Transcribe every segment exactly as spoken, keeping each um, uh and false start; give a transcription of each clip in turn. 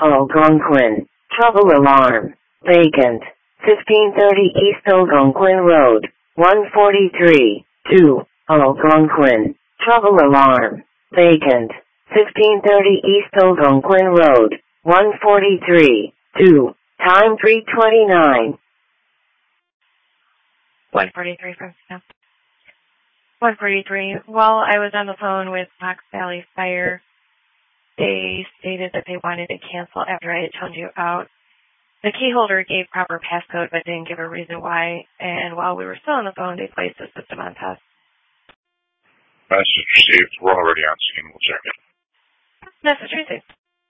Algonquin. Trouble alarm. Vacant. fifteen thirty East Algonquin Road. one forty-three. two. Algonquin. Trouble alarm. Vacant. fifteen thirty East Algonquin Road. one forty-three. two. Time three twenty-nine. one forty-three from one forty-three. While I was on the phone with Fox Valley Fire, they stated that they wanted to cancel after I had told you out. The key holder gave proper passcode but didn't give a reason why, and while we were still on the phone, they placed the system on test. Message received. We're already on scene. We'll check it. Message received.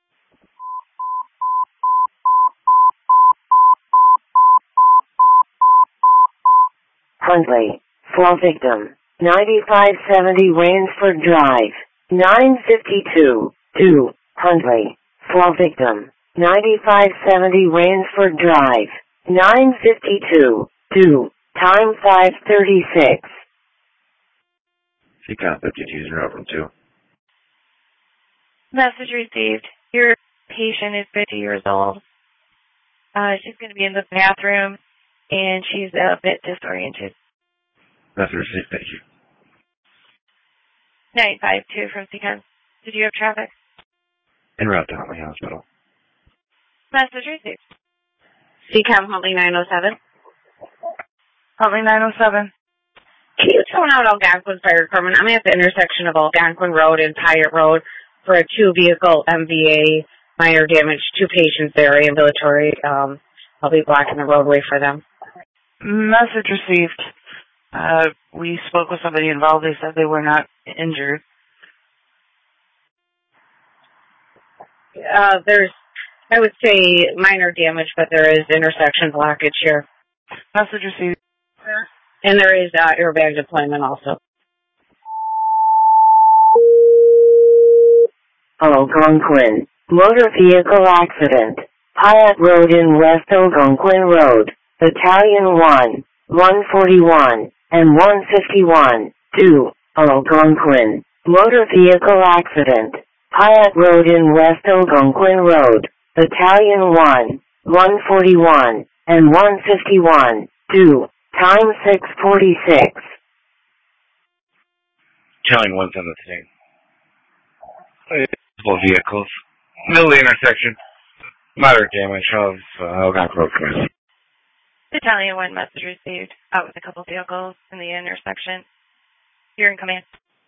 Huntley. Fall victim. ninety-five seventy Rainsford Drive. nine fifty-two. two. Huntley. Fall victim. ninety-five seventy Rainsford Drive. nine fifty-two. two. Time five thirty-six. C COM fifty-two zero from two. Message received. Your patient is fifty years old. Uh, she's going to be in the bathroom, and she's a bit disoriented. Message received. Thank you. nine five two from C COM. Did you have traffic? En route to Huntley Hospital. Message received. C COM Huntley nine oh seven. Huntley nine oh seven. Can you tone out Algonquin Fire Department? I'm at the intersection of Algonquin Road and Pyatt Road for a two-vehicle M V A, minor damage, two patients there, ambulatory. Um, I'll be blocking the roadway for them. Message received. Uh, we spoke with somebody involved. They said they were not injured. Uh, there's, I would say, minor damage, but there is intersection blockage here. Message received. And there is uh, airbag deployment also. Algonquin. Motor vehicle accident. Pyatt Road in West Algonquin Road. Battalion one. one forty-one. And one fifty-one. two. Algonquin. Motor vehicle accident. Pyatt Road in West Algonquin Road. Battalion one. one forty-one. And one fifty-one. two. Time six forty-six. Battalion one's on the scene. Multiple vehicles. Middle of the intersection. Moderate damage of uh, Algonquin Road Command. Battalion one message received. Out with a couple vehicles in the intersection. You're in command.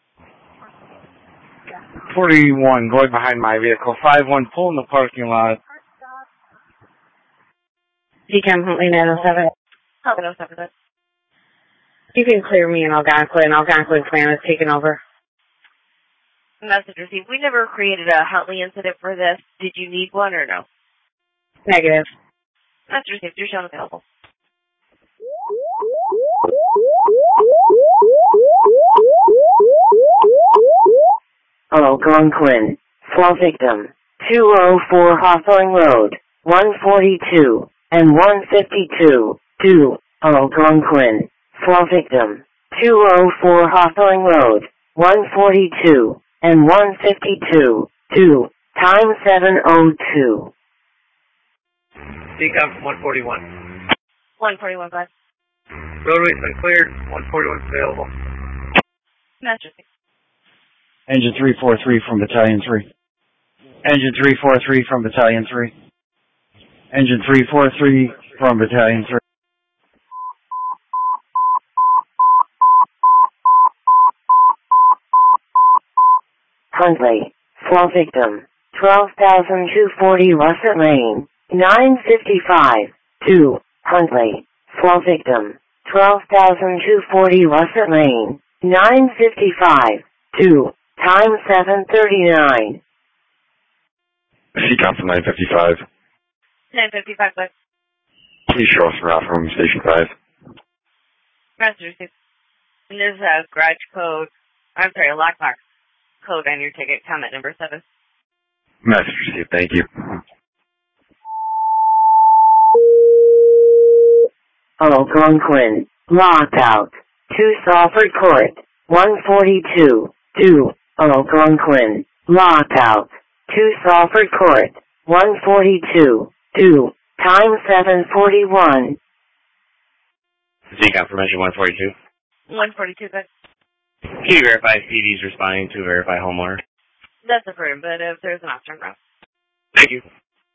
forty-one, going behind my vehicle. five one, pull in the parking lot. C COM Huntley nine oh seven. nine oh seven. You can clear me in Algonquin. Algonquin Command is taking over. Message received. We never created a Huntley incident for this. Did you need one or no? Negative. Message received. You're shown available. Algonquin. Fall victim. two oh four Hawthorne Road. one forty-two. And one fifty-two. two. Algonquin. Fall victim. two oh four Hawthorne Road. one forty-two. And one fifty-two. two. Time seven oh two. C COM one forty-one. one forty-one, five. Roadway's been cleared. one forty-one available. Message received. Engine three four three from Battalion three. Engine three four three from Battalion three. Engine three four three from Battalion three. Huntley. Fall victim. twelve thousand two hundred forty Russet Lane. nine fifty-five. two. Huntley. Fall victim. twelve thousand two hundred forty Russet Lane. nine fifty-five. two. Time seven thirty-nine. C COM from nine fifty-five. nine fifty-five, five. Please show us around from Station five. Message received. And there's a garage code. I'm sorry, a lockbox code on your ticket. Comment number seven. Message received. Thank you. Algonquin. Lockout. two Salford Court. one forty-two. two. Algonquin. Lockout. two Salford Court. one forty-two, two, time seven forty-one. Z confirmation one forty-two. one forty-two, good. Can you verify C D's responding to verify homeowner? That's approved, but if there's an off-turn route. Thank you.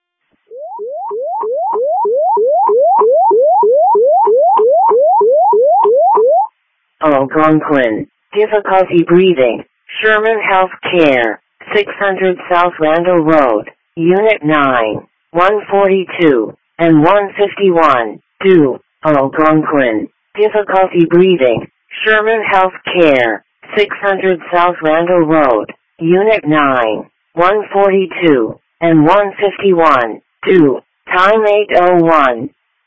Algonquin. Difficulty breathing. Sherman Health Care. six hundred South Randall Road. Unit nine. one forty-two. And one fifty-one. two. Algonquin. Difficulty breathing. Sherman Health Care. six hundred South Randall Road. Unit nine. one forty-two. And one fifty-one. two. Time eight oh one.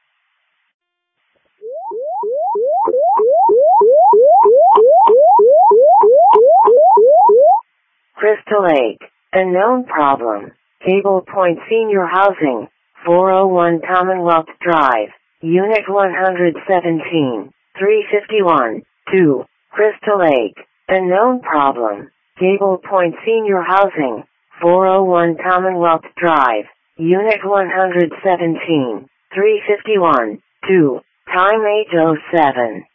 Crystal Lake. A known problem. Cable Point Senior Housing. four oh one Commonwealth Drive. Unit one seventeen. three fifty-one. two. Crystal Lake. A known problem. Cable Point Senior Housing. four oh one Commonwealth Drive. Unit one seventeen. three fifty-one. two. Time eight oh seven.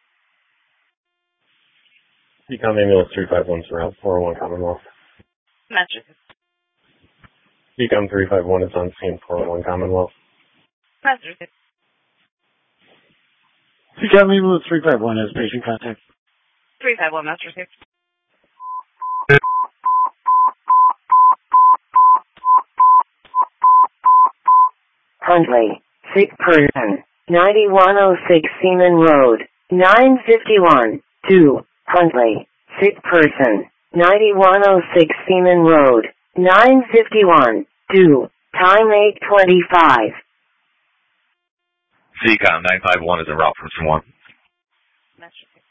Decom ambulance three five one surround four oh one Commonwealth. Massachusetts. Decom three five one is on scene four oh one Commonwealth. Massachusetts. Decom ambulance three five one has patient contact. three five one, Massachusetts. Huntley. Sick person. ninety-one oh six Seaman Road. nine fifty-one. two. Huntley. Sick person. ninety-one oh six Seaman Road. nine fifty-one. two. Time eight twenty-five. C COM nine five one is en route from Sim one. Massachusetts.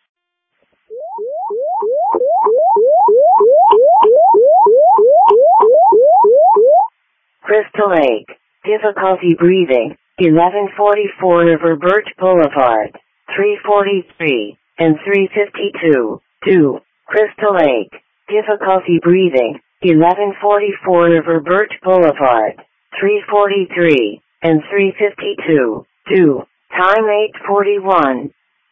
Crystal Lake. Difficulty breathing. eleven forty-four River Birch Boulevard. three forty-three. And three fifty-two. two. Crystal Lake. Difficulty breathing. eleven forty-four River Birch Boulevard. three forty-three. And three fifty-two. two. Time eight forty-one.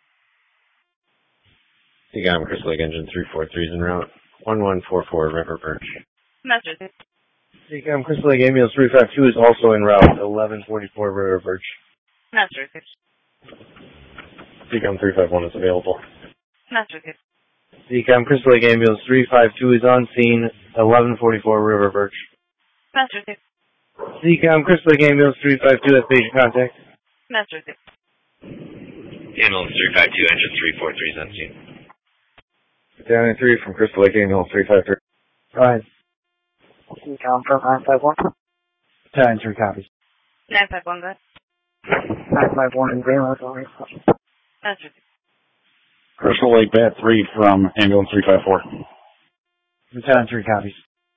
Decom Crystal Lake engine three four three is en route. one one four four River Birch. Massachusetts. Decom Crystal Lake ambulance three five two is also en route. eleven forty-four River Birch. Massachusetts. Decom three five one is available. Massachusetts. Decom Crystal Lake ambulance three five two is on scene. eleven forty-four River Birch. Massachusetts. Decom Crystal Lake ambulance three five two has patient contact. Massachusetts. Ambulance three five two, engine three four three is on scene. Down in three from Crystal Lake ambulance three five three. Go ahead. Decom from nine five one. Battalion three copies. nine five one, good. nine five one in Greenwood. Massachusetts. Crystal Lake Bat three from ambulance three five four. Battalion three copies.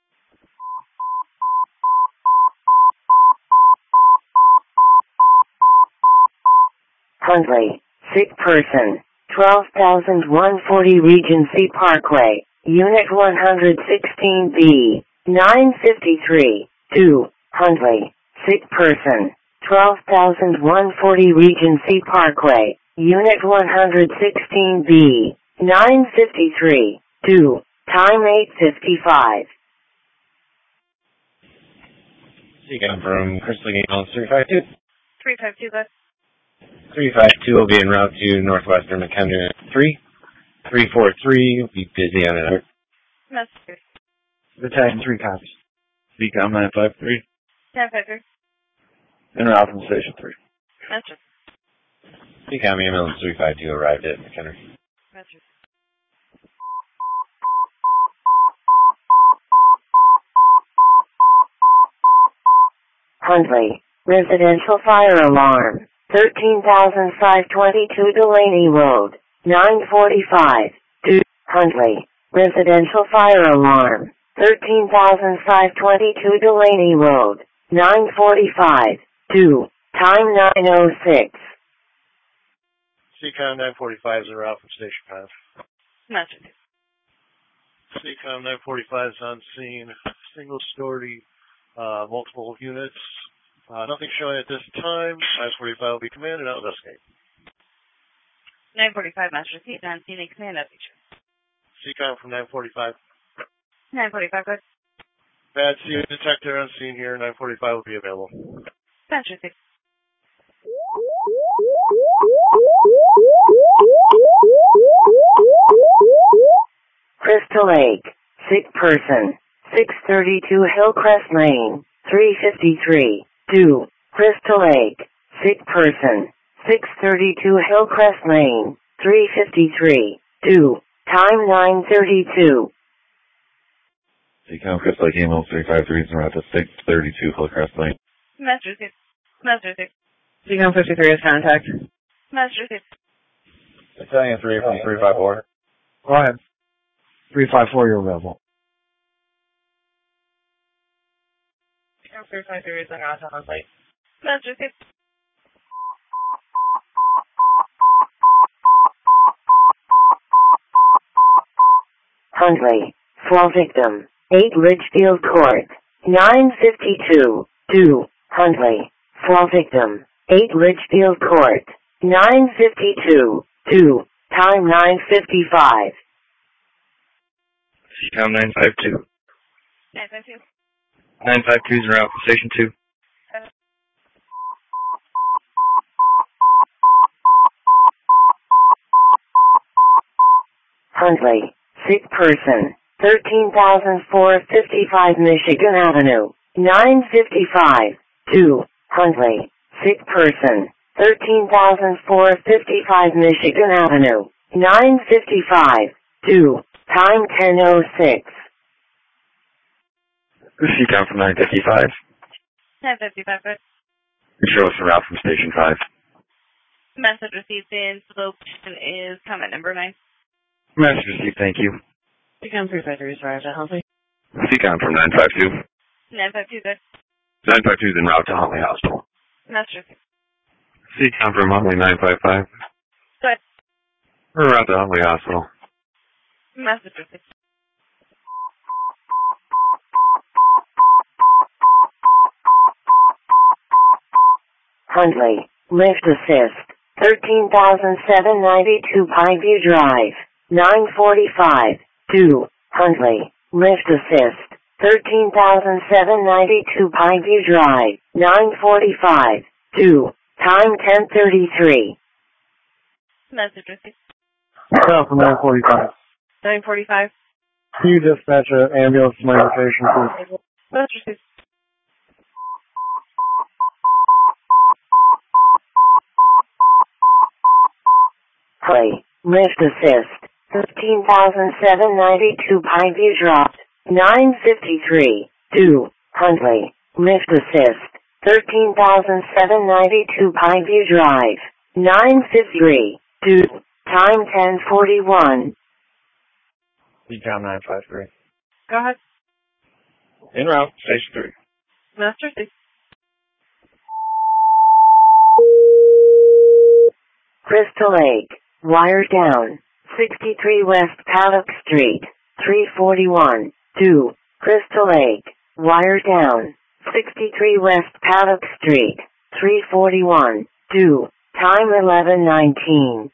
Huntley. Sick person. twelve thousand one hundred forty Regency Parkway. Unit one sixteen B. nine fifty-three. two. Huntley. Sick person. twelve thousand one hundred forty Regency Parkway. Unit one sixteen B. nine fifty-three. two. Time eight fifty-five. Decom from Crystal Lake ambulance three five two. three five two, good. three five two will be en route to Northwestern McKenna three. three four three will be busy on it. Massachusetts. Battalion three copies. Decom nine five three. nine five three. En route from Station three. Massachusetts. Decom ambulance three five two arrived at McKenna. Massachusetts. Huntley. Residential fire alarm. thirteen thousand five hundred twenty-two Delaney Road. nine forty-five. two. Huntley. Residential fire alarm. thirteen thousand five hundred twenty-two Delaney Road. nine forty-five. two. Time nine oh six. C COM nine forty-five is en route from Station five. Massachusetts. C COM nine forty-five is on scene. Single story uh, multiple units. Uh, nothing showing at this time. nine forty-five will be command and out investigate. nine forty-five, Master Seat, on scene and command up. C COM from nine forty-five. nine forty-five, good. Bad C O detector on scene here. nine forty-five will be available. Master Seat. Crystal Lake, sick person, six thirty-two Hillcrest Lane, three fifty-three, two, Crystal Lake, sick person, six thirty-two Hillcrest Lane, three fifty-three, two, time nine thirty-two. C COM Crystal Lake Email three five three is en route to six thirty-two Hillcrest Lane. Master Seat. Master Seat. C COM fifty-three is contact. Master Seat. Battalion three from three five four. Go ahead. three five four, you're available. C COM three five three is en route to on site. Master Seat. Huntley, fall victim, eight Ridgefield Court, nine fifty-two, two, Huntley, fall victim, eight Ridgefield Court, nine fifty-two, two, time nine fifty-five. C COM nine five two. nine five two. nine five two is en route from Station two. Huntley, sick person, thirteen thousand four hundred fifty-five Michigan Avenue, nine fifty-five, two, Huntley, sick person, thirteen thousand four hundred fifty-five Michigan Avenue, nine fifty-five, two, time ten oh six. C COM from nine fifty-five. nine fifty-five, good. Show us en route from Station five. Message received in location is comment number nine. Message received, thank you. C COM three five three is arrived at Huntley. C COM from nine five two. nine five two, good. nine five two is en route to Huntley Hospital. Master Seat. C COM from Huntley nine five five. Good. We're en route to Huntley Hospital. Message received. Huntley, lift assist, thirteen thousand seven hundred ninety-two Pineview Drive, nine forty-five, two, Huntley, lift assist, thirteen thousand seven hundred ninety-two Pineview Drive, nine forty-five, two, time ten thirty-three. Message received. South from nine forty-five. nine forty-five. Can you dispatch an ambulance to my location, please? Message received. Huntley, lift assist, thirteen thousand seven hundred ninety-two Pineview Drive, nine fifty-three, two, Huntley, lift assist, thirteen thousand seven hundred ninety-two Pineview Drive, nine fifty-three, two, time ten forty-one. C COM nine five three. Go ahead. En route, Station three. Master Seat. Crystal Lake, wire down, sixty-three West Paddock Street, three forty-one, two, Crystal Lake, wire down, sixty-three West Paddock Street, three forty-one, two, time eleven nineteen.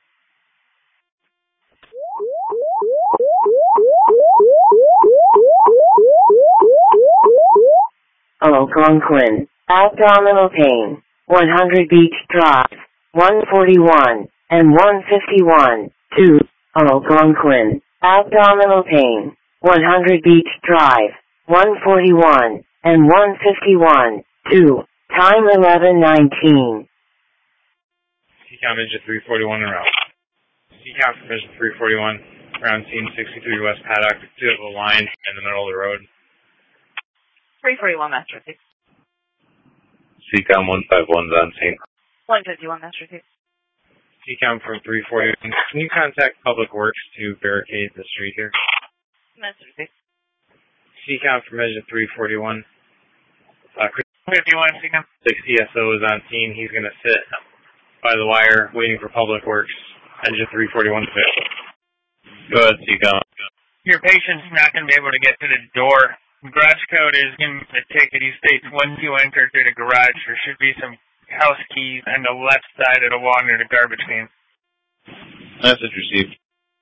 Algonquin, abdominal pain, one hundred Beach Drive, one forty-one, and one fifty-one, two, Algonquin, abdominal pain, one hundred Beach Drive, one forty-one, and one fifty-one, two, time eleven nineteen. C COM engine three forty-one en route. C COM from engine three forty-one, around scene sixty-three West Paddock, vehicle line in the middle of the road. three forty-one, Master Seat. C COM one five one is on scene. one fifty-one, Master Seat. C COM from three forty-one, can you contact Public Works to barricade the street here? Master Seat. C COM from engine three forty-one. Uh, Chris fifty-one, C COM. six C S O is on scene. He's going to sit by the wire waiting for Public Works. Engine three forty-one is available. Go ahead, C COM. Your patient's not going to be able to get to the door Garage code is in the ticket. He states once you enter through the garage, there should be some house keys on the left side of the wall near the garbage can. Message received.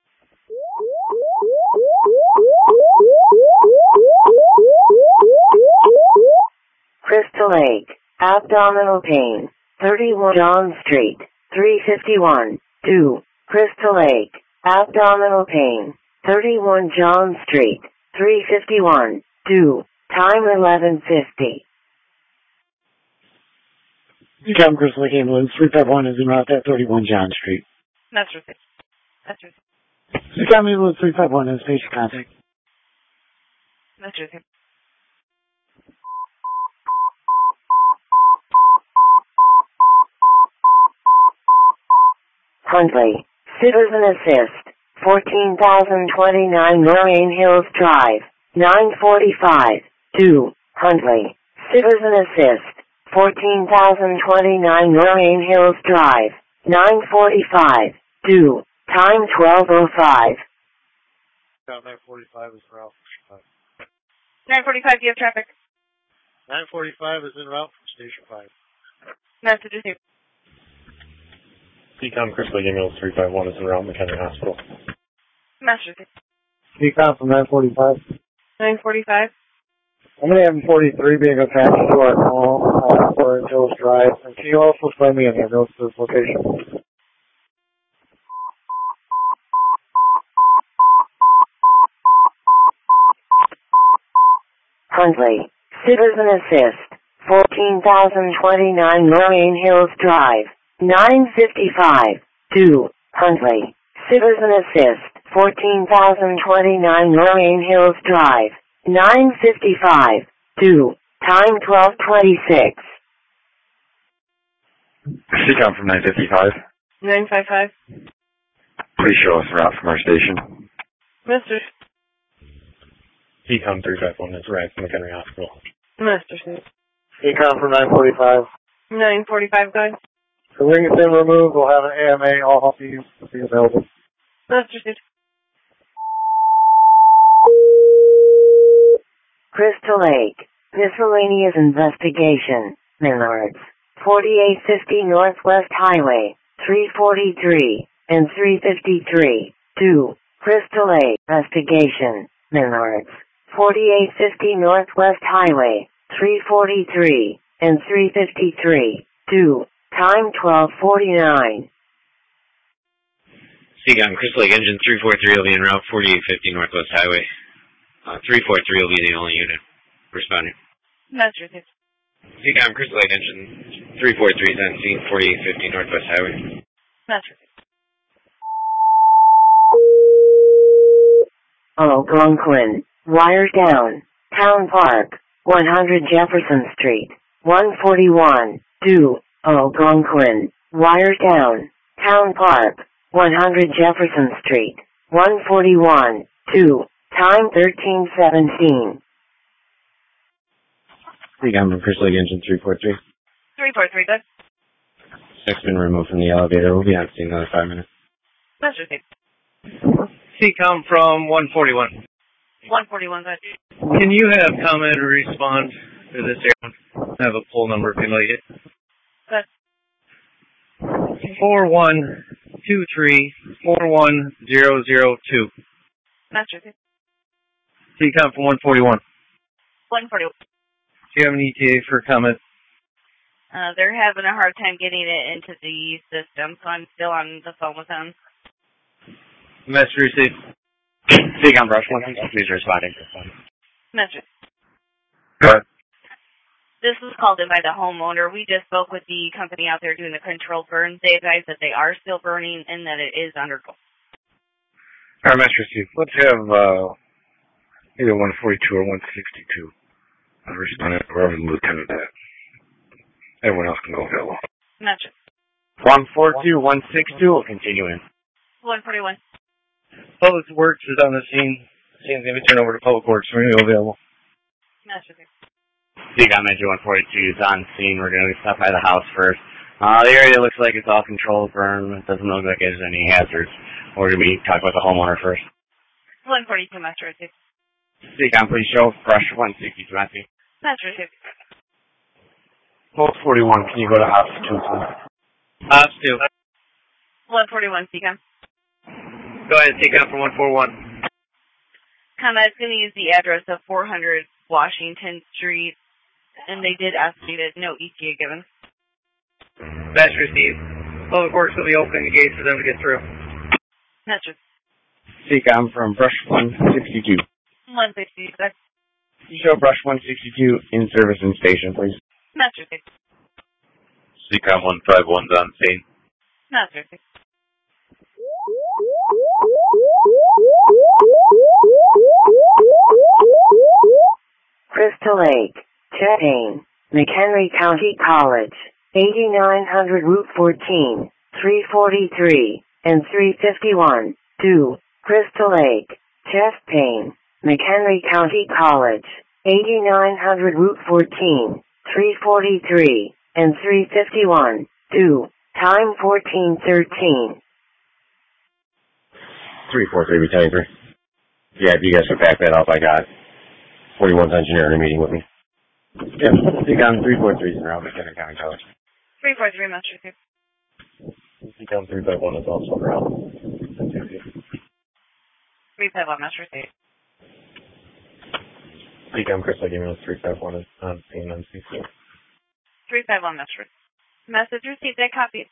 Crystal Lake, abdominal pain, thirty-one John Street, three fifty-one, two. Crystal Lake, abdominal pain, thirty-one John Street, three fifty-one, two. Time eleven fifty. Tom Crystal Lake Ambulance three five one is en route at thirty-one John Street. That's right. That's right. Tom Ambulance three five one is patient contact. That's right. Huntley, Citizen Assist, fourteen thousand twenty-nine Moraine Hills Drive, nine forty-five, two. Huntley, Citizen Assist, fourteen thousand twenty-nine Moraine Hills Drive, nine forty-five, two. Time twelve oh five. nine forty-five is for Alpha. nine forty-five, do you have traffic? nine forty-five is en route from Station five. Message received. C COM Crystal Lake Ambulance three five one is en route McHenry Hospital. Message received. C COM from nine forty-five. nine forty-five. I'm going to have forty-three being attached to our call uh, for Hills Drive. And can you also send me an ambulance to this location? Huntley, Citizen Assist, fourteen thousand twenty-nine Moraine Hills Drive, nine fifty-five, two. Huntley, Citizen Assist, fourteen thousand twenty-nine Moraine Hills Drive, nine fifty-five, two. Time twelve twenty-six. C COM from nine fifty-five. nine fifty-five. Please show us a route from our station. Mister C COM three five one is arrived from McHenry Hospital. Mister Smith. C COM from nine forty-five. nine forty-five, guys. The ring has been removed. We'll have an A M A. All help you will be available. Mister Smith. Crystal Lake, miscellaneous investigation, Menards, forty-eight fifty Northwest Highway, three forty-three, and three fifty-three, two. Crystal Lake, investigation, Menards, forty-eight fifty Northwest Highway, three forty-three, and three fifty-three, two. Time twelve forty-nine. C COM Crystal Lake Engine three forty-three will be en route forty-eight fifty Northwest Highway. Uh, three forty-three will be the only unit responding. Mister Smith. C COM Crystal Lake Engine three forty-three is on scene, forty-eight fifty Northwest Highway. Mister Smith. Algonquin, wire down, Town Park, one hundred Jefferson Street, one forty-one, two. Algonquin, wire down, Town Park, one hundred Jefferson Street, one forty-one, two. Time thirteen seventeen. C COM from Crystal Lake Engine three forty-three. three forty-three, good. Six been removed from the elevator. We'll be on scene in another five minutes. Mister Smith. C COM from one forty-one. one forty-one, good. Can you have comment or respond to this area? I have a poll number if you'd like it. Good. four one two three four one zero zero two. Mister Smith. C COM from one forty-one. one forty-one. Do you have an E T A for comment? Uh, they're having a hard time getting it into the system, so I'm still on the phone with them. Message received. C COM Brush one, please responding. Message. Go ahead. This was called in by the homeowner. We just spoke with the company out there doing the controlled burns. They advised that they are still burning and that it is under control. All right, Master Chief, let's have uh, either one forty-two or one sixty-two. I'll respond to wherever the lieutenant at. Everyone else can go available. Message. one forty-two, one sixty-two will continue in. one forty-one. Public Works is on the scene. Scene's going to be turned over to Public Works. We're going to be available. Message. C COM Engine one forty-two is on scene. We're going to stop by the house first. Uh, the area looks like it's all controlled burn. It doesn't look like there's any hazards. We're going to be talking about the homeowner first. one forty-two, Master. Seacom, please show Brush one sixty-two on scene. That's received. one forty-one, can you go to Ops two, please? Ops two. one forty-one, C COM. Go ahead, Seacom for one forty-one. ComEd's going to use the address of four hundred Washington Street, and they did estimate it. No E T A given. That's received. Public Works will be opening the gates for them to get through. That's received. Seacom from Brush one sixty-two. one sixty-six. Can you show Brush one sixty-two in service and station, please? That's received. Seacom one fifty-one's on scene. That's received. Crystal Lake, Chapin, McHenry County College, eighty-nine hundred Route fourteen, three forty-three, and three fifty-one, two, Crystal Lake, Chapin, McHenry County College, eighty-nine hundred Route fourteen, three forty-three, and three fifty-one, two, time fourteen thirteen. three four three, Battalion three. Yeah, if you guys could back that up, I got forty-one's engineer in a meeting with me. Yeah, Seacom three four three is around McHenry County College. three four three, Master Chief. Seacom three five one is also around. three five one, Master Chief. Seacom Crystal Email three five one is on scene on C C. three five one, Master Chief. Message received. I copied.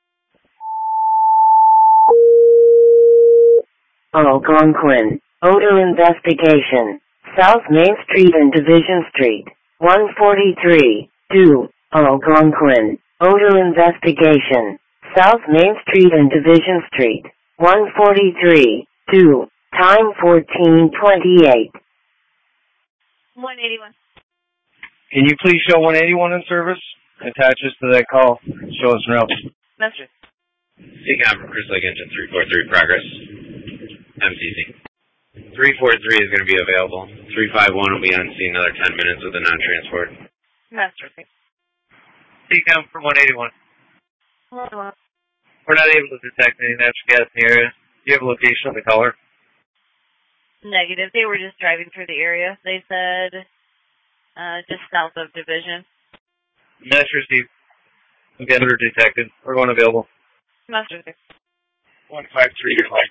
Algonquin, odor investigation, South Main Street and Division Street, one forty-three, two, Algonquin, odor investigation, South Main Street and Division Street, one forty-three, two, time fourteen twenty-eight. one eighty-one. Can you please show one eighty-one in service? Attach us to that call. Show us an route. Master. Seacom from Crystal Lake Engine three four three, progress. M C C. three four three is going to be available. three five one will be on scene another ten minutes with a non-transport. Master. Seacom from one eighty-one. one eighty-one. We're not able to detect any natural gas in the area. Do you have a location of the caller? Negative. They were just driving through the area. They said uh, just south of Division. Master received. Again, we're detected. We're going available. Master. one five three, your light.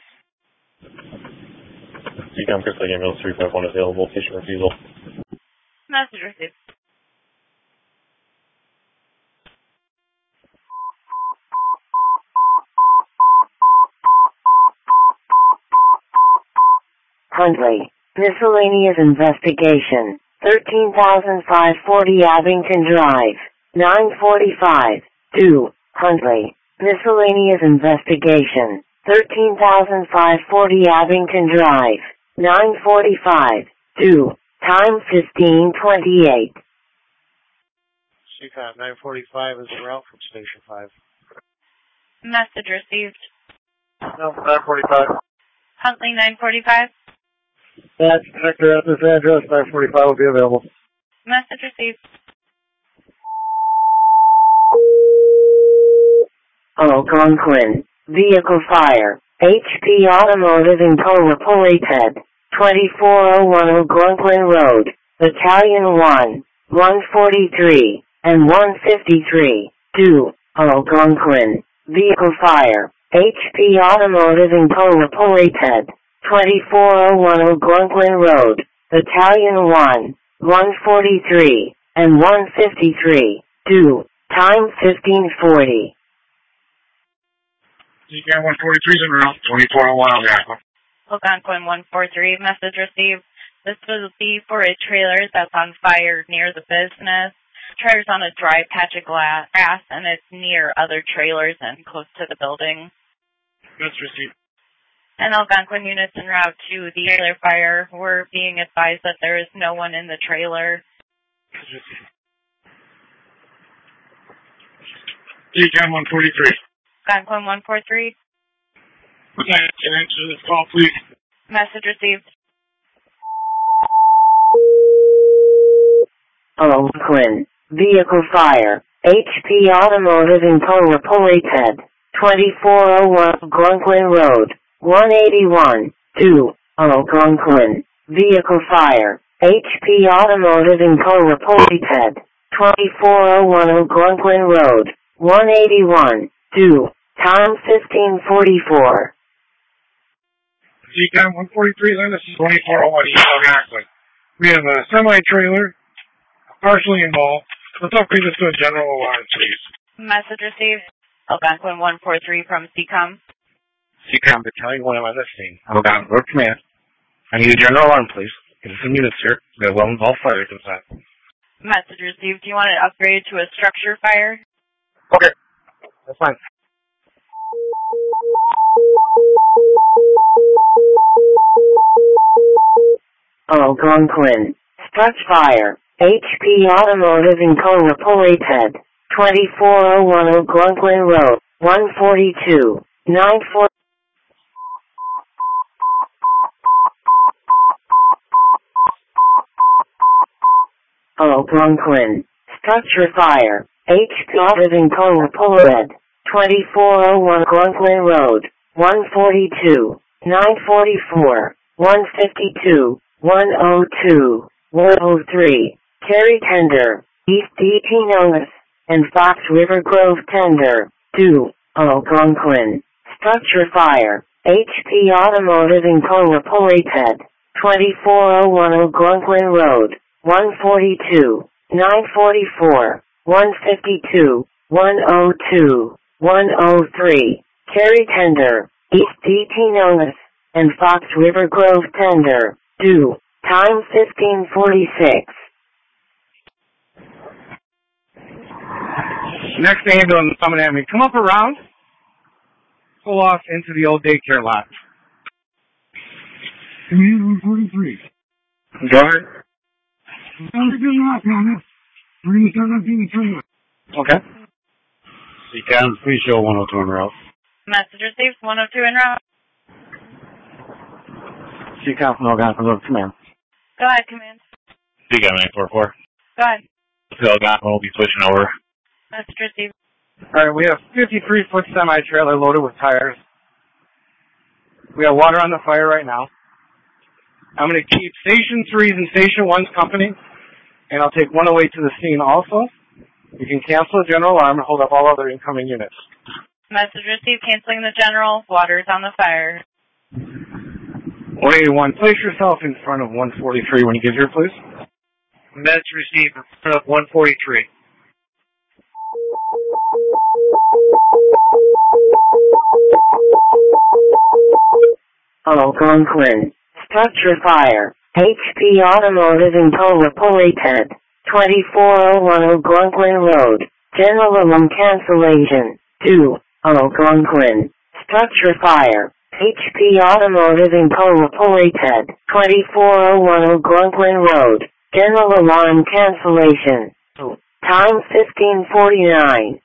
Seacom Crystal Email three five one available. Station refusal. Message received. Huntley, miscellaneous investigation, thirteen thousand five hundred forty Abington Drive, nine forty-five, two, Huntley, miscellaneous investigation, thirteen thousand five hundred forty Abington Drive, nine forty-five, two, time fifteen twenty-eight. Seacom nine forty-five is en route from Station five. Message received. No, nine forty-five. Huntley nine forty-five. That's connector at this address. nine forty-five will be available. Message received. Algonquin, vehicle fire, H P Automotive in Colrapoleted, twenty-four oh one Algonquin Road, Battalion one, one forty-three, and one fifty-three, two, Algonquin, vehicle fire, H P Automotive in Colrapoleted, twenty-four oh one Algonquin Road, Battalion one, one forty-three, and one fifty-three, two, time fifteen forty. Seacom one forty-three is en route, twenty-four oh one Algonquin. Algonquin one forty-three, message received. This will be for a trailer that's on fire near the business. Trailer's on a dry patch of grass, and it's near other trailers and close to the building. That's received. And Algonquin units en route to the trailer fire. We're being advised that there is no one in the trailer. Seacom one forty-three. Algonquin one forty-three. Can I answer this call, please? Message received. Algonquin, vehicle fire, H P Automotive in Colrapoleted, twenty-four oh one Algonquin Road, one eighty-one, two, Algonquin, Vehicle fire. H P Automotive in Colrapoleted. twenty-four oh one Algonquin Road. one eighty-one. two. Time fifteen forty-four. C COM one forty-three, then this is twenty-four oh one East Algonquin. We have a semi-trailer partially involved. Let's upgrade this to a general alarm, please. Message received. Algonquin one four three from C COM. C COM Battalion one, I'm on this scene. Algonquin Road Command. I need a general alarm, please. Get some units here. We have well-involved fire to the side. Message received. Do you want it upgraded to a structure fire? Okay. That's fine. Algonquin. Struct fire. H P Automotive in Colrapoleted. twenty-four oh one Algonquin Road. one forty-two. nine four. Algonquin. Structure fire. H P Automotive in Colrapoleted. twenty-four oh one Algonquin Road. one forty-two. nine forty-four. one fifty-two. one oh two. one oh three. Terry Tender. East eighteen Otis. And Fox River Grove Tender. two. Algonquin. Structure fire. H P Automotive in Colrapoleted. twenty-four oh one Algonquin Road. one forty-two. nine forty-four. one fifty-two. one oh two. one oh three. Terry Tender. East eighteen Otis. And Fox River Grove Tender. two. Time fifteen forty-six. Next ambulance coming at me. Come up around. Pull off into the old daycare lot. Command one forty-three. Go ahead. Okay. C COM, please show one oh two en route. Message received. one oh two en route. C COM from Algonquin Road Command. Go ahead, command. C COM nine four four. Go ahead. So Algonquin will be switching over. Message received. Alright, we have fifty-three foot semi-trailer loaded with tires. We have water on the fire right now. I'm going to keep Station three's and Station one's company, and I'll take one oh eight to the scene also. You can cancel the general alarm and hold up all other incoming units. Message received. Canceling the general. Water's on the fire. one eighty-one, place yourself in front of one forty-three when you get here, please. Message received in front of one forty-three. Algonquin. Structure fire. H P Automotive in Colrapoleted. twenty-four oh one Algonquin Road. General alarm cancellation. two. Algonquin. Structure fire. H P Automotive in Colrapoleted. twenty-four oh one Algonquin Road. General alarm cancellation. Time fifteen forty-nine.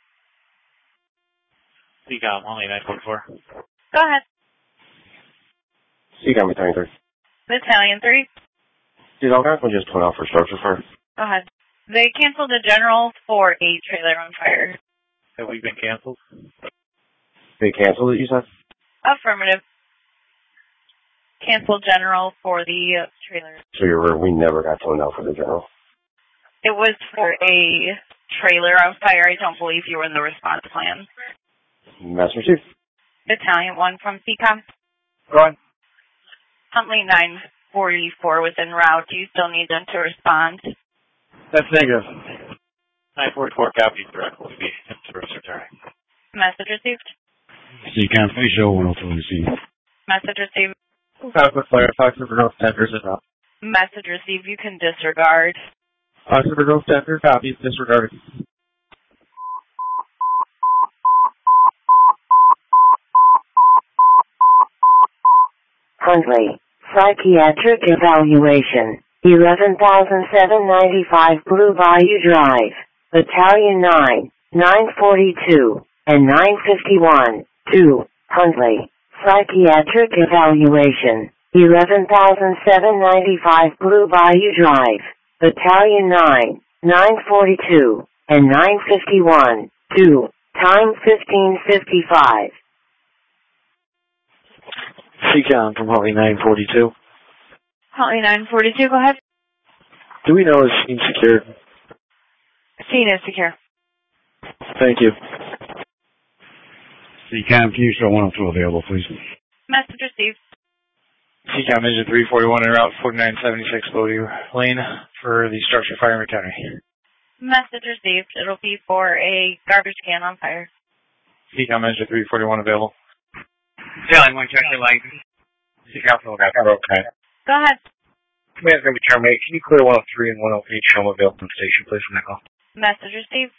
C COM, only nine four four. Go ahead. C COM Battalion three. Battalion three. Did Algonquin just put out for structure fire? Go ahead. They canceled the general for a trailer on fire. Have we been canceled? They canceled it, you said? Affirmative. Canceled general for the uh, trailer. So you're, we never got toned out for the general. It was for a trailer on fire. I don't believe you were in the response plan. Master Chief. Battalion one from C COM. Go on. Huntley nine forty-four was en route. Do you still need them to respond? That's negative. nine forty-four copies, direct will be service returning. Message received. C COM, please show one oh two on the scene. Message received. Adequate fire, Fox River Grove Tenders is up. Message received. You can disregard. Fox River Grove Tender, copies, disregarded. Huntley. Psychiatric evaluation. eleven thousand seven hundred ninety-five Blue Bayou Drive. Battalion nine. nine forty-two. And nine fifty-one. two. Huntley. Psychiatric evaluation. eleven thousand seven hundred ninety-five Blue Bayou Drive. Battalion nine. nine forty-two. And nine fifty-one. two. Time fifteen fifty-five. C COM from Holly nine forty-two. Huntley nine forty-two, go ahead. Do we know is scene secure? Scene is secure. Thank you. C CAM Fuchsia one oh two available, please. Message received. C CAM engine three forty-one en route forty-nine seventy-six Bodie Lane for the structure fire McHenry. Message received. It'll be for a garbage can on fire. C CAM engine three forty-one available. Sailing one, check your light. C CAM from okay. okay. Go ahead. Command's going to be terminated. Can you clear one oh three and one oh eight show available from the station, please, from that call? Message received.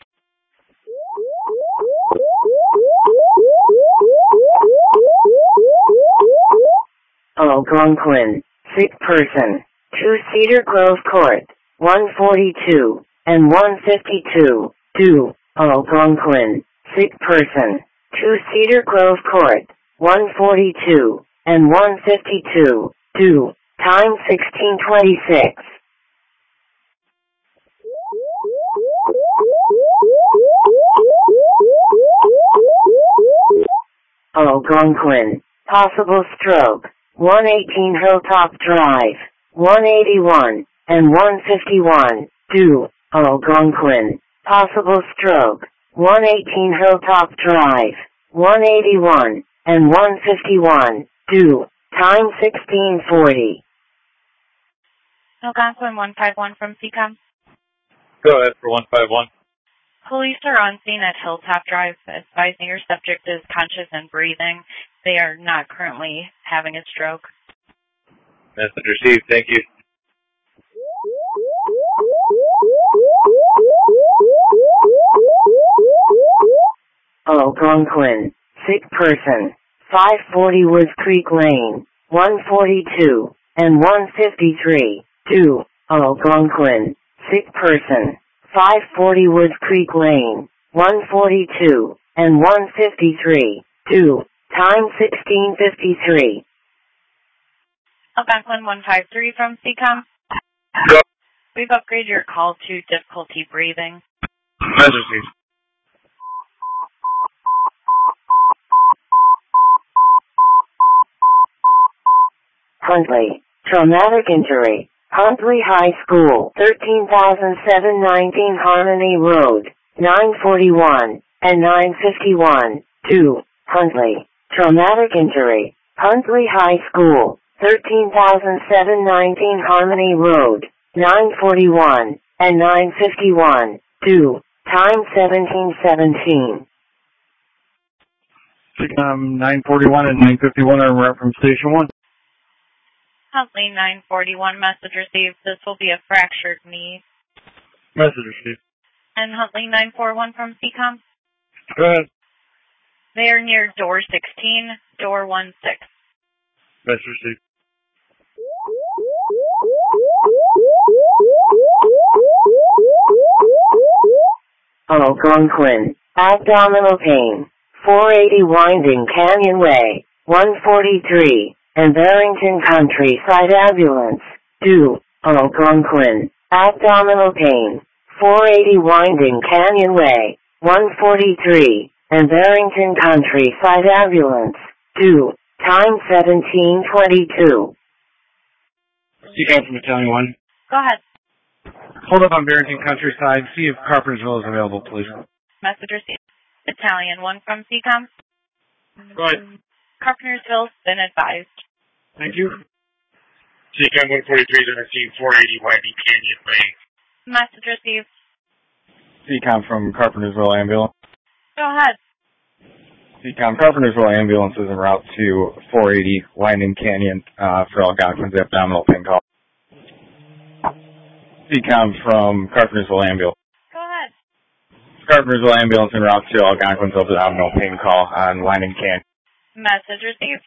Algonquin, sick person, two Cedar Grove Court, one forty-two and one fifty-two, do, Algonquin, sick person, two Cedar Grove Court, one forty-two and one fifty-two, do, time sixteen twenty-six. Algonquin, possible stroke, one eighteen Hilltop Drive, one eighty-one and one fifty-one, do, Algonquin, possible stroke, one eighteen Hilltop Drive, one eighty-one and one fifty-one, do, time sixteen forty. Algonquin one five one from C CAM. Go ahead for one five one. Police are on scene at Hilltop Drive, advising your subject is conscious and breathing. They are not currently having a stroke. Message received. Thank you. Algonquin, sick person, five forty Woods Creek Lane, one forty-two and one fifty-three, do, Algonquin, sick person, five forty Woods Creek Lane, one forty-two and one fifty-three, do, time sixteen fifty-three. Algonquin one five three from C CAM. Go. We've upgraded your call to difficulty breathing. Message received. Huntley, traumatic injury, Huntley High School, thirteen thousand seven hundred nineteen Harmony Road, nine forty-one and nine fifty-one, two, Huntley, traumatic injury, Huntley High School, thirteen thousand seven hundred nineteen Harmony Road, nine forty-one and nine fifty-one, two, time seventeen seventeen. Um, nine forty-one and nine fifty-one are en route from Station one. Huntley nine forty-one, message received. This will be a fractured knee. Message received. And Huntley nine forty-one from C CAM. Go ahead. They are near door sixteen, door one six. Message received. Algonquin, abdominal pain, four eighty Winding Canyon Way, one forty-three, and Barrington Countryside Ambulance, do, Algonquin, abdominal pain, four eighty Winding Canyon Way, one forty-three, and Barrington Countryside Ambulance, do, time seventeen twenty-two. C CAM from Battalion one. Go ahead. Hold up on Barrington Countryside. See if Carpentersville is available, please. Message received. Battalion one from C CAM. Go ahead. Carpentersville's been advised. Thank you. C CAM one forty-three is on scene, four eighty Winding Canyon Way. Message received. C CAM from Carpentersville Ambulance. Go ahead. C CAM Carpentersville Ambulance is en route to four eighty Winding Canyon uh, for Algonquin's abdominal pain call. C CAM from Carpentersville Ambulance. Go ahead. Carpentersville Ambulance en route to Algonquin's abdominal pain call on Winding Canyon. Message received.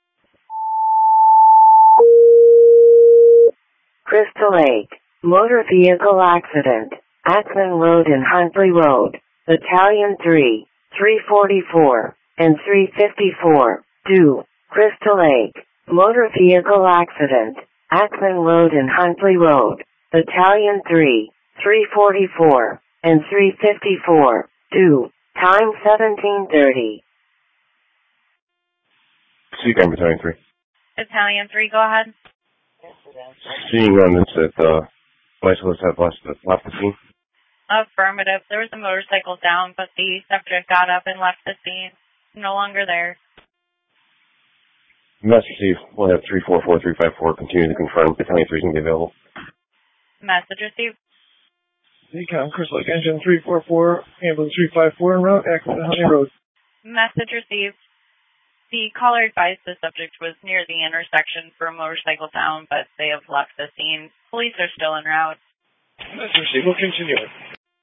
Crystal Lake, motor vehicle accident, Ackman Road and Huntley Road, Battalion three, three forty-four, and three fifty-four, do, Crystal Lake, motor vehicle accident, Ackman Road and Huntley Road, Battalion three, three forty-four, and three fifty-four, do, time seventeen thirty. C CAM Battalion three. Battalion three, go ahead. Seeing on this that uh, bicyclists have left the, left the scene. Affirmative. There was a motorcycle down, but the subject got up and left the scene. No longer there. Message received. We'll have three four four three five four continue to confirm. Battalion three is going to be available. Message received. Decom, Chris Lake Engine three four four, ambulance three five four en route, accident on Honey Road. Message received. The caller advised the subject was near the intersection for a motorcycle down, but they have left the scene. Police are still en route. Message received. We'll continue it.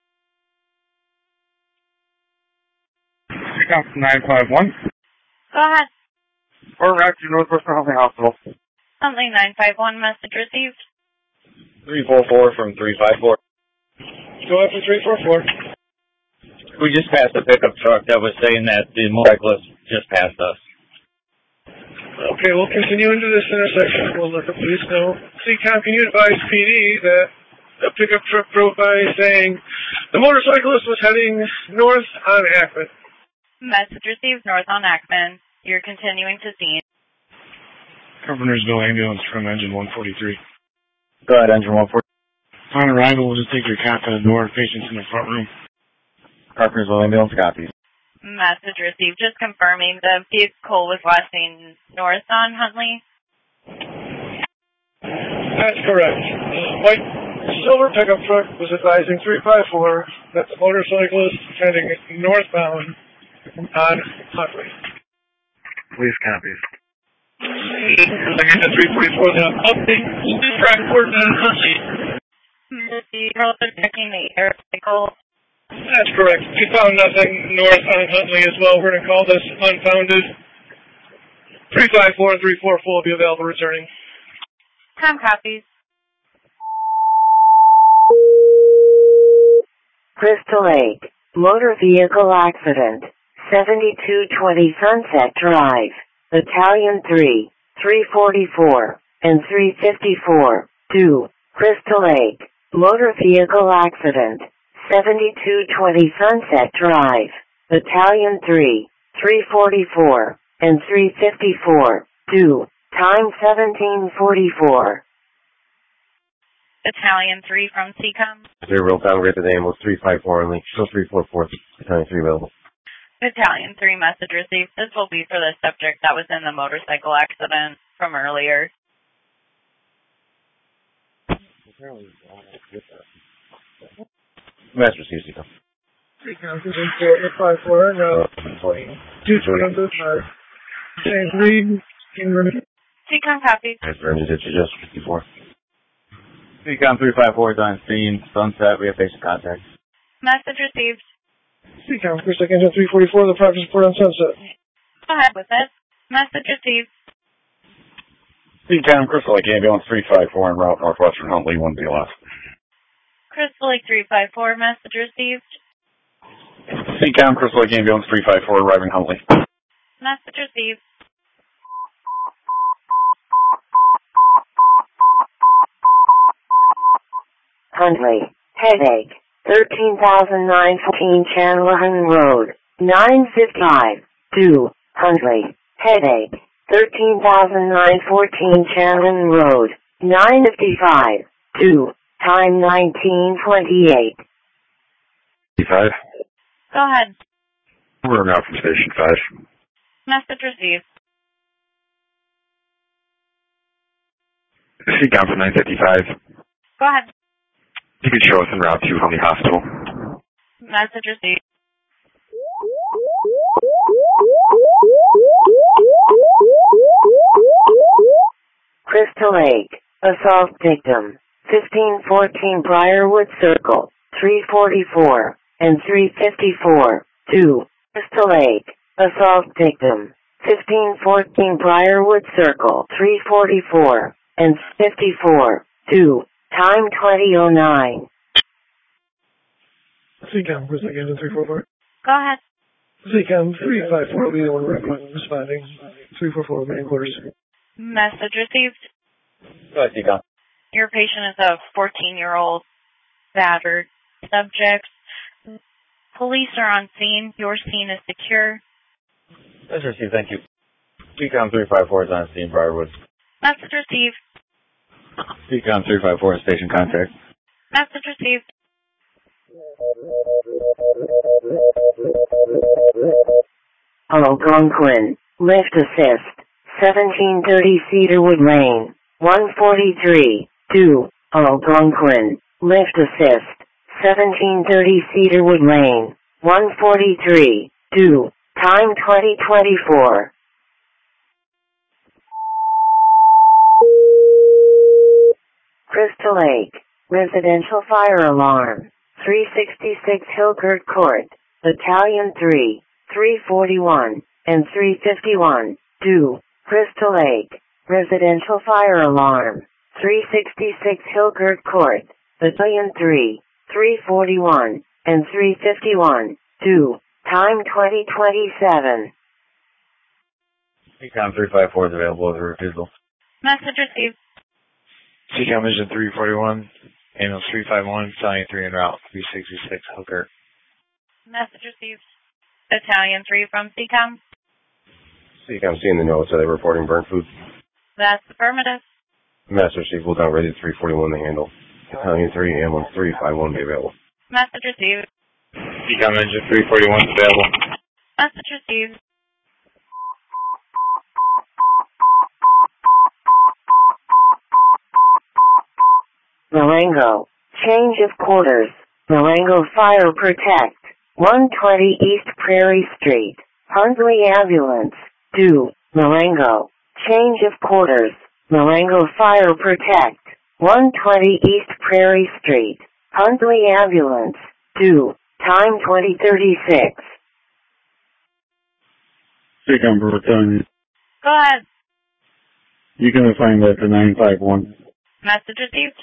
nine five one. Go ahead. Or route to Northwestern Huntley Hospital. Huntley nine five one, message received. three four four from three five four. Go ahead for three four four. We just passed a pickup truck that was saying that the motorcyclist just passed us. Okay, we'll continue into this intersection. We'll let the police know. C COM, can you advise P D that a pickup truck drove by saying the motorcyclist was heading north on Ackman? Message received, north on Ackman. You're continuing to scene. Governorsville ambulance from engine one forty-three. Go ahead, engine one forty. On arrival, we'll just take your cop to the door. Patient's in the front room. Carpentersville ambulance copies. Message received. Just confirming the vehicle was flashing north on Huntley. That's correct. The white silver pickup truck was advising three five four that the motorcyclist heading northbound on Huntley. Police copies. Again, the three forty-four now. Update. Track report on Huntley. The girls are checking the air cycle. That's correct. We found nothing north on Huntley as well. We're going to call this unfounded. three five four and three four four will be available returning. Com copies. Crystal Lake, motor vehicle accident, seventy-two twenty Sunset Drive, Battalion three, three forty-four, and three fifty-four, two, Crystal Lake, motor vehicle accident, seventy-two twenty Sunset Drive, Battalion three, three forty-four, and three fifty-four, two, time seventeen forty-four. Battalion three from C COM. Zero real time, rate the name was three five four only. Still three four four. Battalion three available. Battalion three message received. This will be for the subject that was in the motorcycle accident from earlier. Message received, C COM. C COM, four eight five four, no. Two twenty five. Same read. C COM copy. As for engine ditch, just fifty-four. C COM three five four is on scene. Sunset, we have basic contact. Message received. C COM, Chris Lake Engine three forty-four, the progress report on Sunset. Go ahead with it. Message received. C COM, Crystal Lake ambulance three five four en route Northwestern Huntley one B L S. Crystal Lake three five four, message received. C COM, Crystal Lake ambulance three five four arriving Huntley. Message received. Huntley, headache, thirteen thousand nine hundred fourteen Chandlerton Road, nine fifty-five, two, Huntley, headache, thirteen thousand nine hundred fourteen Chandlerton Road, nine fifty-five, two, time nineteen twenty-eight. five. Go ahead. We're now from Station five. Message received. C COM for nine fifty-five. Go ahead. You can show us en route to Huntley Hospital. Message received. Crystal Lake, assault victim, fifteen fourteen Briarwood Circle, three forty-four, and three fifty-four, two, Crystal Lake, assault victim, fifteen fourteen Briarwood Circle, three forty-four, and fifty-four, two, time twenty oh nine. C COM, Chris Lake Engine three forty-four. Go ahead. C COM three five four will be the one responding. three four four, main quarters. Message received. Go ahead, C COM. Your patient is a fourteen-year-old battered subject. Police are on scene. Your scene is secure. Message received, thank you. C COM three five four is on scene, Briarwood. Message received. Seacom three five four, station contact. Message received. Algonquin, lift assist, seventeen thirty Cedarwood Lane, one forty-three, two, Algonquin, lift assist, seventeen thirty Cedarwood Lane, one forty-three, two, time twenty twenty-four. Crystal Lake, residential fire alarm, three sixty-six Hillgert Court, Battalion three, three forty-one, and three fifty-one, two, Crystal Lake, residential fire alarm, three sixty-six Hillgert Court, Battalion three, three forty-one, and three fifty-one, two, time twenty twenty-seven. Seacom three five four is available with a refusal. Message received. Seacom Engine three forty-one, ambulance three five one, Battalion three en route, three sixty-six Hillgert. Message received. Battalion three from Seacom. Seacom seeing the notes, are they reporting burnt food? That's affirmative. Master Chief will down ready to three forty-one to handle. Battalion three, ambulance three five one be available. Message received. Seacom Engine three forty-one is available. Message received. Marengo, change of quarters, Marengo Fire Protect, one twenty East Prairie Street, Hundley Ambulance, two, Marengo, change of quarters, Marengo Fire Protect, one twenty East Prairie Street, Hundley Ambulance, two, time twenty thirty-six. Seacom Battalion. Go ahead. You can find that to nine five one. Message received.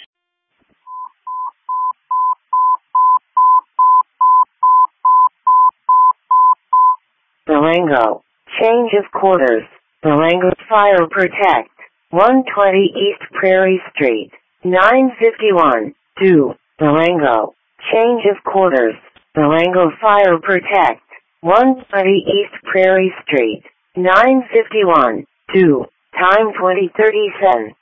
Marengo, change of quarters, Marengo Fire Protect, one twenty East Prairie Street, nine fifty-one, two, Marengo, change of quarters, Marengo Fire Protect, one twenty East Prairie Street, nine fifty-one, two, time twenty thirty-seven.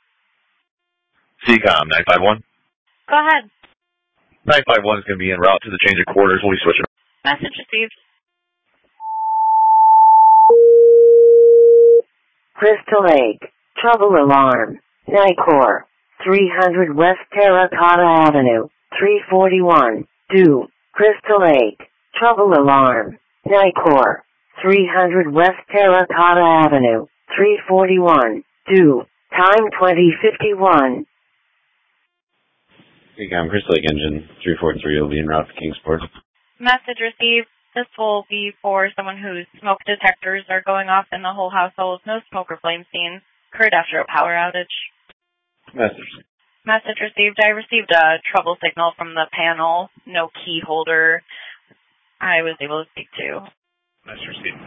Seacom nine five one. Go ahead. nine five one is going to be en route to the change of quarters. We'll be switching. Message received. Crystal Lake, trouble alarm, Nicor, three hundred West Terracotta Avenue, three forty-one, two, Crystal Lake, trouble alarm, Nicor, three hundred West Terracotta Avenue, three forty-one, two, time twenty fifty-one. Seacom Crystal Lake Engine three forty-three will be en route to Kingsport. Message received. This will be for someone whose smoke detectors are going off in the whole household. No smoke or flame seen. Occurred after a power outage. Message. Message received. I received a trouble signal from the panel. No key holder. I was able to speak to. Message received.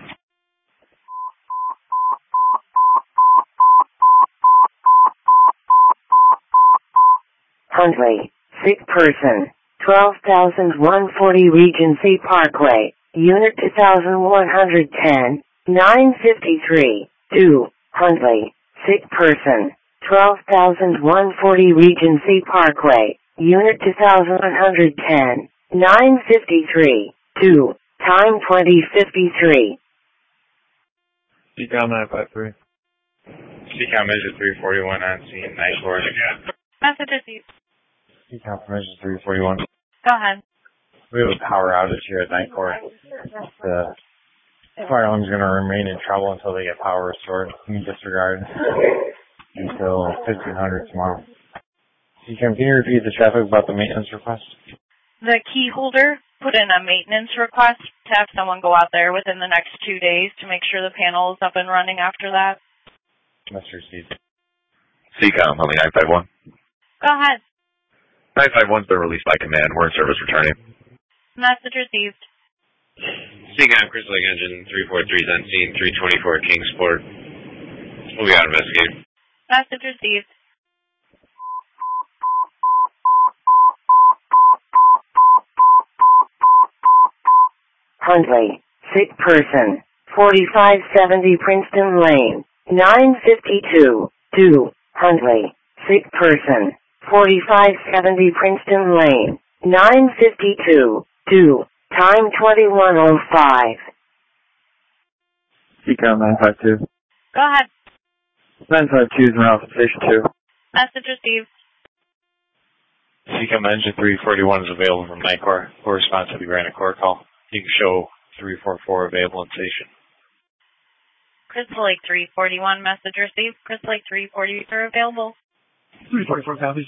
Hundley, sick person, twelve thousand one hundred forty Regency Parkway, Unit two thousand one hundred ten, nine fifty-three, two, Hundley, sick person, twelve thousand one hundred forty Regency Parkway, Unit two thousand one hundred ten, nine fifty-three, two, time twenty fifty-three. Seacom nine five three. Seacom Engine three forty-one on scene, night court. Message received. Seacom Engine three forty-one. Go ahead. We have a power outage here at Night Court. The fire alarm is going to remain in trouble until they get power restored. You can disregard until fifteen hundred tomorrow. Seacom, can you repeat the traffic about the maintenance request? The key holder put in a maintenance request to have someone go out there within the next two days to make sure the panel is up and running after that. Message received. Seacom, Huntley nine five one. Go ahead. nine five one's been released by command. We're in service returning. Message received. Seacom Crystal Lake Engine three forty-three is on scene, three twenty-four Kingsport. We'll be out investigating. Message received. Hundley, sick person, forty-five seventy Princeton Lane, nine fifty-two, two, Hundley, Sick person. forty-five seventy Princeton Lane. nine fifty-two. Due. Time twenty-one oh five. C COM nine five two. Go ahead. nine five two is in route to station two. Message received. C COM engine three forty-one is available from Nicor. Will respond to the Granite Core call. You can show three forty-four available in station. Crystal Lake three forty-one, message received. Crystal Lake three forty are available. three forty-four copies.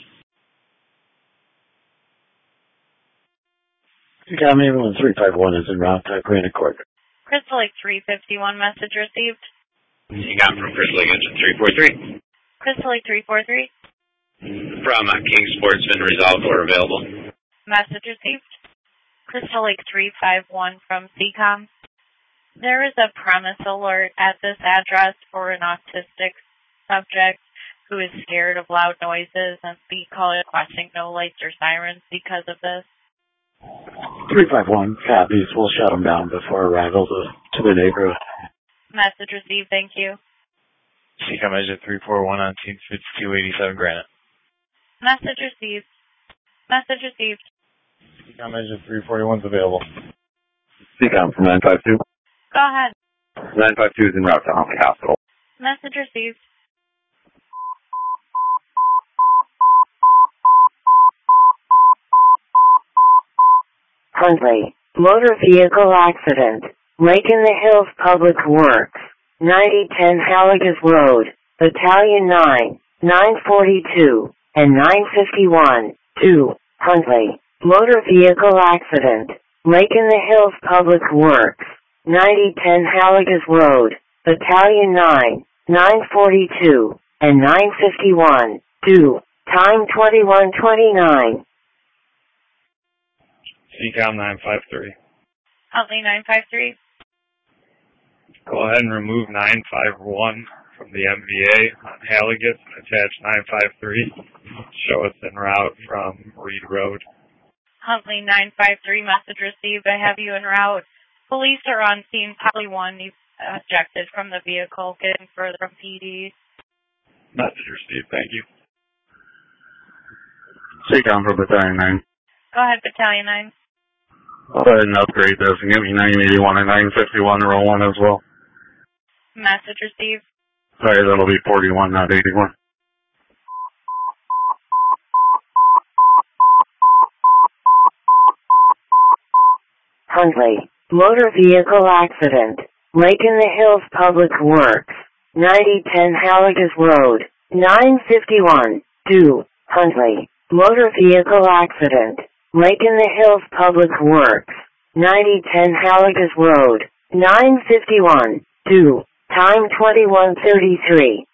C COM ambulance three five one is en route to Granite Court. Crystal Lake three fifty-one, message received. C COM from Crystal Lake engine three forty-three. Crystal Lake three forty-three. From uh, King Sportsman, resolved or available. Message received. Crystal Lake three five one from C COM. There is a premise alert at this address for an autistic subject who is scared of loud noises and speed call requesting no lights or sirens because of this. three five one copies. We'll shut them down before arrival to, to the neighborhood. Message received, thank you. C COM engine three forty-one on team fifty-two eighty-seven Granite. Message received. Message received. C COM engine three forty-one is available. C COM from nine five two. Go ahead. nine five two is en route to Humboldt Hospital. Message received. Huntley. Motor vehicle accident. Lake in the Hills Public Works. ninety ten Halligas Road. Battalion nine. nine forty-two. And nine fifty-one. two. Huntley. Motor vehicle accident. Lake in the Hills Public Works. ninety ten Halligas Road. Battalion nine. nine forty-two. And nine fifty-one. two. Time twenty-one twenty-nine. C COM nine five three. Huntley nine five three. Go ahead and remove nine five one from the M V A on Halligan and attach nine five three. Show us en route from Reed Road. Huntley nine five three, message received. I have you en route. Police are on scene. Probably one. You've ejected from the vehicle, getting further from P D. Message received. Thank you. C COM for Battalion nine. Go ahead, Battalion nine. Go ahead and upgrade this and give me nine eighty-one and nine fifty-one to roll one as well. Message received. Sorry, that'll be forty-one, not eighty-one. Huntley. Motor vehicle accident. Lake in the Hills Public Works. ninety ten Halligas Road. nine fifty-one. two. Huntley. Motor vehicle accident. Lake in the Hills Public Works. ninety ten Halligas Road. nine fifty-one. two. Time twenty-one thirty-three.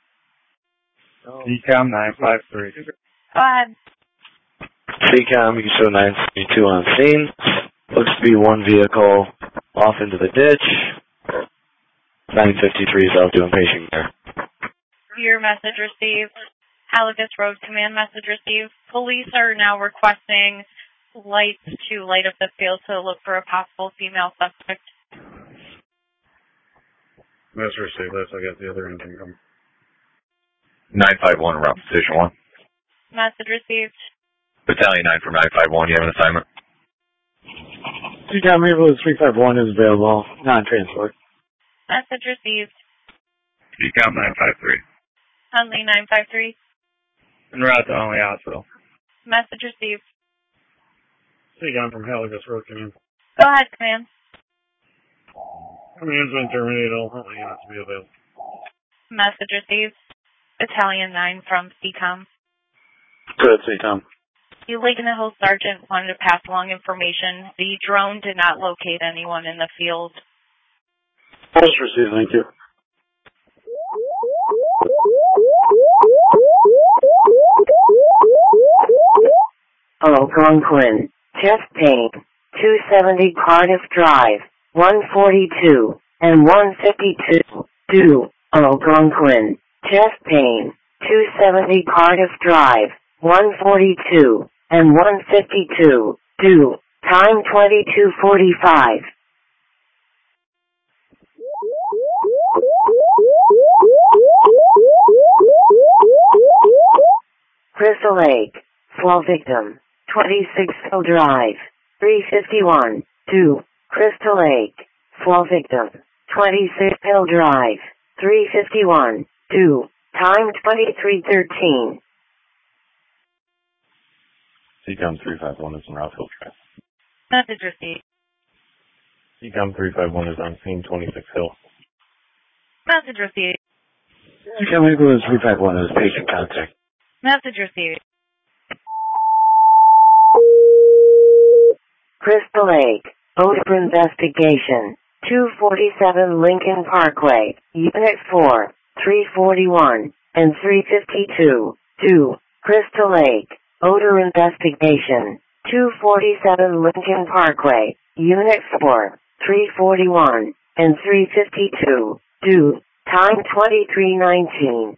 C COM nine five three. Go ahead. C COM, you can show nine seventy-two on scene. Looks to be one vehicle off into the ditch. nine fifty-three is out doing patient care. Your message received. Halligas Road Command message received. Police are now requesting lights to light up the field to look for a possible female suspect. Message received. Let's look at the other engine come. nine five one route to station one. Message received. Battalion nine from nine five one, you have an assignment? C COM ambulance three five one is available. Non-transport. Message received. C COM nine five three. Huntley nine five three. En route to Huntley Hospital. Message received. C COM from Halligas Road Command. Go ahead, Command. Command's been terminated. All Huntley units to be available. Message received. Battalion nine from C COM. Good, C COM. The Lake in the Hills Sergeant wanted to pass along information. The drone did not locate anyone in the field. Just received, thank you. Algonquin. Chest pain. two seventy Cardiff Drive. one forty-two. And one fifty-two. Due. Algonquin. Chest pain. two seventy Cardiff Drive. one forty-two. And one fifty-two. Due. Time twenty-two forty-five. Crystal Lake, fall victim, twenty-six Hill Drive, three fifty-one, two, Crystal Lake, fall victim, twenty-six Hill Drive, three fifty-one, two, time twenty-three thirteen. C COM three five one is in Route Hill Drive. Message received. C COM three five one is on scene, twenty-six Hill. Message received. C COM Eagle three five one is patient contact. Message received. Crystal Lake, Odor investigation, two forty-seven Lincoln Parkway, Unit four, three forty-one, and three fifty-two, two, Crystal Lake, Odor investigation, two forty-seven Lincoln Parkway, Unit four, three forty-one, and three fifty-two, two, time twenty-three nineteen.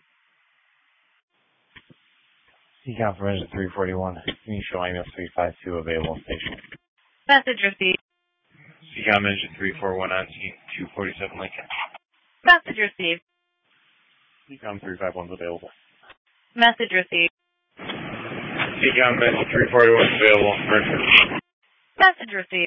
C COM from engine three forty-one, can you show I M S three five two available station? Message received. C COM engine three four one on scene, two forty-seven Lincoln. Message received. C COM three five one is available. Message received. C COM engine three forty-one is available. Message received.